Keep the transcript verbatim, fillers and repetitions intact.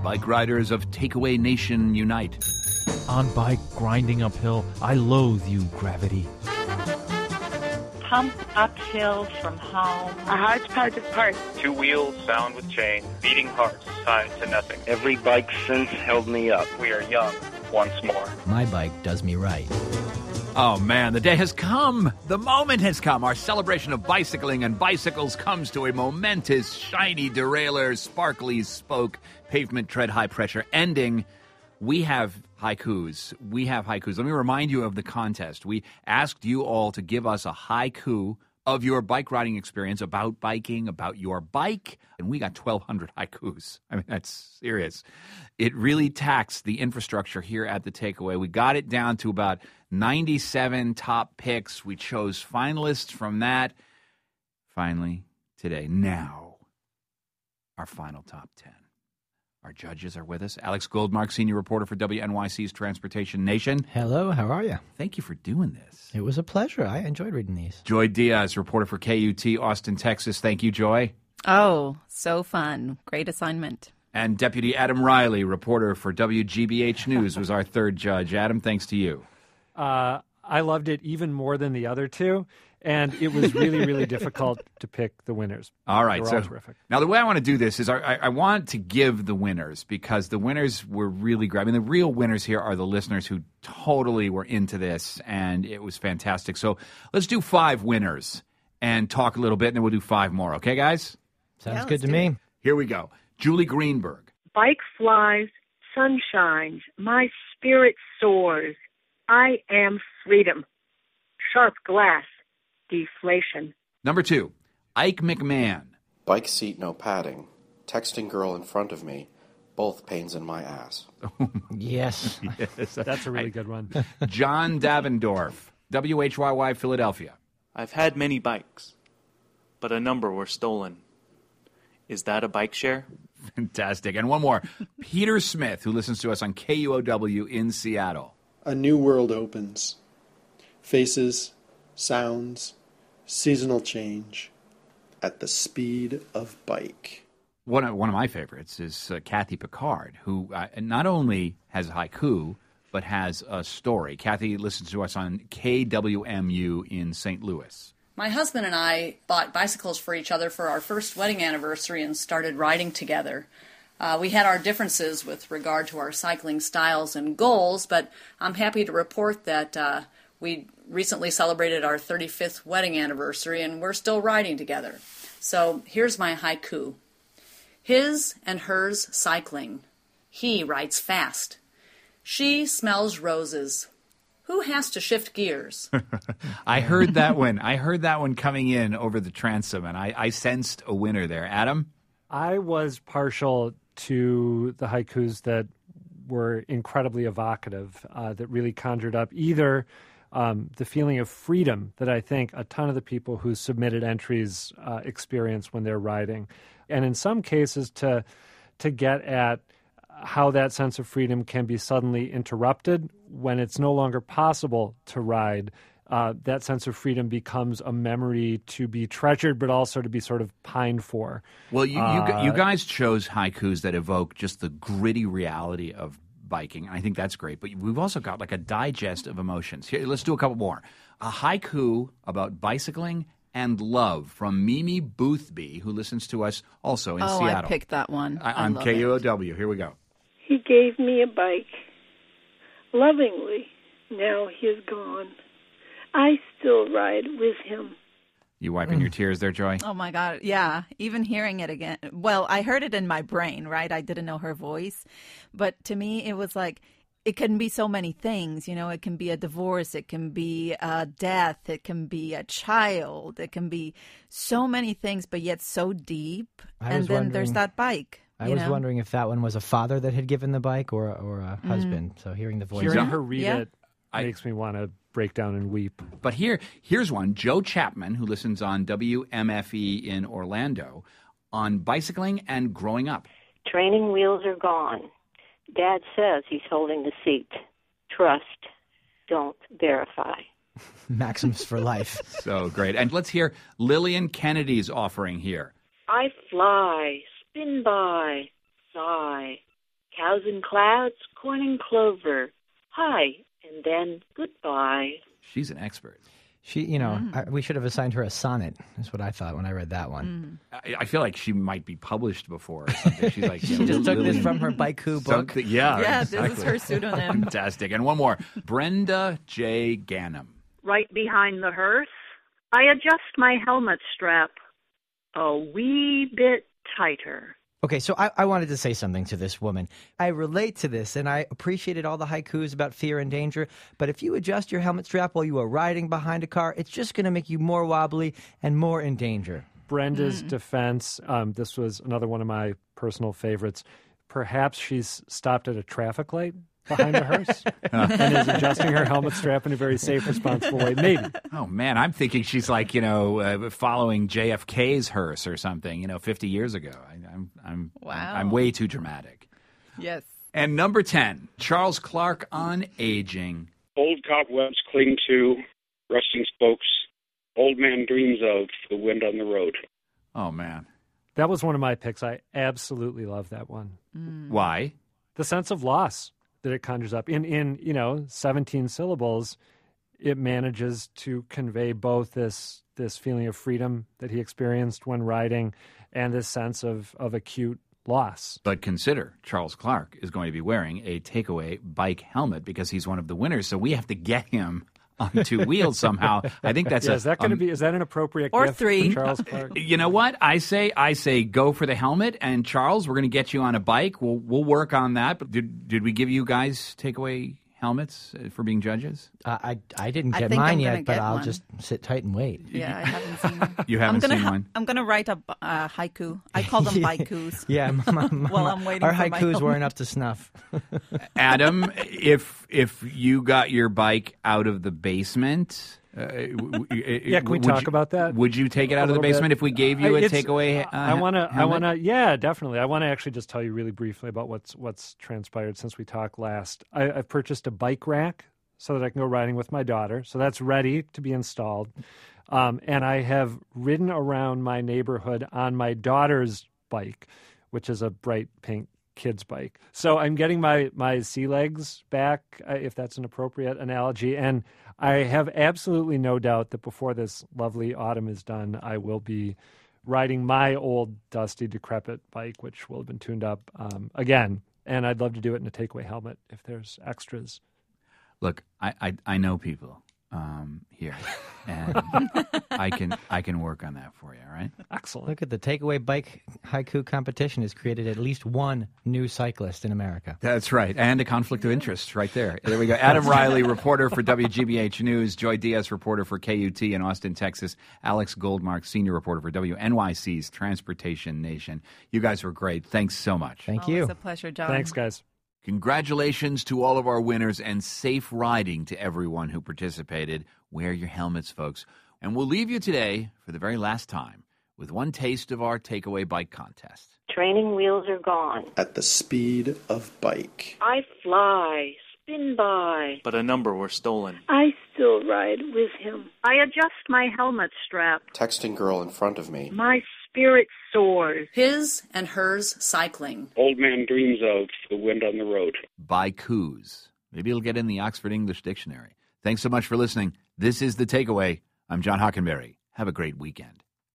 Bike riders of Takeaway Nation unite. On bike, grinding uphill, I loathe you, gravity. Pump uphill from home. A hodgepodge of parts. Two wheels bound with chain, beating hearts tied to nothing. Every bike since held me up. We are young once more. My bike does me right. Oh, man, the day has come. The moment has come. Our celebration of bicycling and bicycles comes to a momentous, shiny derailleur, sparkly spoke, pavement tread, high pressure ending. We have haikus. We have haikus. Let me remind you of the contest. We asked you all to give us a haiku of your bike riding experience, about biking, about your bike, and we got twelve hundred haikus. I mean, that's serious. It really taxed the infrastructure here at the Takeaway. We got it down to about ninety-seven top picks. We chose finalists from that. Finally, today, now, our final top ten. Our judges are with us. Alex Goldmark, senior reporter for W N Y C's Transportation Nation. Hello, how are you? Thank you for doing this. It was a pleasure. I enjoyed reading these. Joy Diaz, reporter for K U T Austin, Texas. Thank you, Joy. Oh, so fun. Great assignment. And Deputy Adam Riley, reporter for W G B H News, was our third judge. Adam, thanks to you. Uh, I loved it even more than the other two. And it was really, really difficult to pick the winners. All right. They were so all terrific. Now, the way I want to do this is I, I want to give the winners, because the winners were really great. I mean, the real winners here are the listeners who totally were into this, and it was fantastic. So let's do five winners and talk a little bit, and then we'll do five more. Okay, guys? Sounds Yeah, good to me. It. Here we go. Julie Greenberg. Bike flies, sun shines, my spirit soars. I am freedom. Sharp glass. Deflation. Number two, Ike McMahon. Bike seat, no padding. Texting girl in front of me. Both pains in my ass. Yes. Yes. That's a really good one. John Davendorf, W H Y Y, Philadelphia. I've had many bikes, but a number were stolen. Is that a bike share? Fantastic. And one more, Peter Smith, who listens to us on K U O W in Seattle. A new world opens. Faces, sounds, seasonal change at the speed of bike. One of, one of my favorites is uh, Kathy Picard, who uh, not only has haiku, but has a story. Kathy listens to us on K W M U in Saint Louis. My husband and I bought bicycles for each other for our first wedding anniversary and started riding together. Uh, we had our differences with regard to our cycling styles and goals, but I'm happy to report that uh, we recently celebrated our thirty-fifth wedding anniversary, and we're still riding together. So here's my haiku. His and hers cycling. He rides fast. She smells roses. Who has to shift gears? I heard that one. I heard that one coming in over the transom, and I, I sensed a winner there. Adam? I was partial to the haikus that were incredibly evocative, uh, that really conjured up either Um, the feeling of freedom that I think a ton of the people who submitted entries uh, experience when they're riding. And in some cases to to get at how that sense of freedom can be suddenly interrupted when it's no longer possible to ride. Uh, that sense of freedom becomes a memory to be treasured, but also to be sort of pined for. Well, you, uh, you, you guys chose haikus that evoke just the gritty reality of biking. I think that's great. But we've also got like a digest of emotions. Here, let's do a couple more. A haiku about bicycling and love from Mimi Boothby, who listens to us also in oh, Seattle. I picked that one. I, I on love K U O it. W. Here we go. He gave me a bike. Lovingly, now he is gone. I still ride with him. You wiping mm. your tears there, Joy? Oh, my God. Yeah. Even hearing it again. Well, I heard it in my brain, right? I didn't know her voice. But to me, it was like, it can be so many things. You know, it can be a divorce. It can be a death. It can be a child. It can be so many things, but yet so deep. I and then there's that bike. I you was know? wondering if that one was a father that had given the bike or, or a Mm. husband. So hearing the voice. Hearing her read Yeah. it makes me want to break down and weep. But here, here's one. Joe Chapman, who listens on W M F E in Orlando, on bicycling and growing up. Training wheels are gone. Dad says he's holding the seat. Trust, don't verify. Maxims for life. So great. And let's hear Lillian Kennedy's offering here. I fly, spin by, sigh. Cows and clouds, corn and clover. Hi, and then goodbye. She's an expert. She, you know, Mm. I, we should have assigned her a sonnet. Is what I thought when I read that one. I, I feel like she might be published before or something. She's like, She you know, just took Lily- this from her Baiku book. Something- Yeah, Yeah, this is exactly. her pseudonym. Fantastic. And one more. Brenda J. Ganem. Right behind the hearse, I adjust my helmet strap a wee bit tighter. Okay, so I, I wanted to say something to this woman. I relate to this, and I appreciated all the haikus about fear and danger, but if you adjust your helmet strap while you are riding behind a car, it's just going to make you more wobbly and more in danger. Brenda's defense, um, this was another one of my personal favorites. Perhaps she's stopped at a traffic light behind the hearse and is adjusting her helmet strap in a very safe, responsible way. Maybe. Oh, man, I'm thinking she's like, you know, uh, following J F K's hearse or something, you know, fifty years ago. I, I'm, I'm, Wow. I'm way too dramatic. Yes. And number ten, Charles Clark on aging. Old cobwebs cling to, rusting spokes. Old man dreams of the wind on the road. Oh, man. That was one of my picks. I absolutely love that one. Why? The sense of loss that it conjures up. In, in you know, seventeen syllables, it manages to convey both this this feeling of freedom that he experienced when riding and this sense of, of acute loss. But consider, Charles Clark is going to be wearing a takeaway bike helmet because he's one of the winners, so we have to get him on two wheels somehow. I think that's yeah, a, is that going to um, be is that an appropriate Or gift three. for Charles Clark? You know what? I say I say go for the helmet, and Charles, we're going to get you on a bike. We'll we'll work on that. But did did we give you guys takeaway helmets uh, for being judges? Uh, I I didn't I get think mine I'm gonna yet, but get I'll one. just sit tight and wait. Yeah, I haven't seen one. You I'm haven't gonna seen ha- one. I'm gonna write a uh, haiku. I call them baikus. Yeah, my, my, my, While I'm waiting our for my haikus helmet. weren't up to snuff. Adam, if if you got your bike out of the basement, uh, w- w- Yeah, can we would talk you- about that? Would you take it a out of the little basement bit? if we gave you I- a it's- takeaway? Uh, I want to. I helmet? want to. Yeah, definitely. I want to actually just tell you really briefly about what's what's transpired since we talked last. I, I've purchased a bike rack so that I can go riding with my daughter. So that's ready to be installed. Um, and I have ridden around my neighborhood on my daughter's bike, which is a bright pink kid's bike. So I'm getting my my sea legs back, uh, if that's an appropriate analogy. And I have absolutely no doubt that before this lovely autumn is done, I will be riding my old, dusty, decrepit bike, which will have been tuned up um, again. And I'd love to do it in a takeaway helmet if there's extras. Look, I, I, I know people um, here, and I can I can work on that for you. All right. Excellent. Look at the takeaway bike haiku competition has created at least one new cyclist in America. That's right, and a conflict of interest right there. There we go. Adam Riley, reporter for W G B H News. Joy Diaz, reporter for K U T in Austin, Texas. Alex Goldmark, senior reporter for W N Y C's Transportation Nation. You guys were great. Thanks so much. Thank Oh, you. It's a pleasure, John. Thanks, guys. Congratulations to all of our winners and safe riding to everyone who participated. Wear your helmets, folks. And we'll leave you today for the very last time with one taste of our takeaway bike contest. Training wheels are gone. At the speed of bike. I fly, spin by. But a number were stolen. I still ride with him. I adjust my helmet strap. Texting girl in front of me. My spirit soars. His and hers cycling. Old man dreams of the wind on the road. Baikus. Maybe it'll get in the Oxford English Dictionary. Thanks so much for listening. This is The Takeaway. I'm John Hockenberry. Have a great weekend.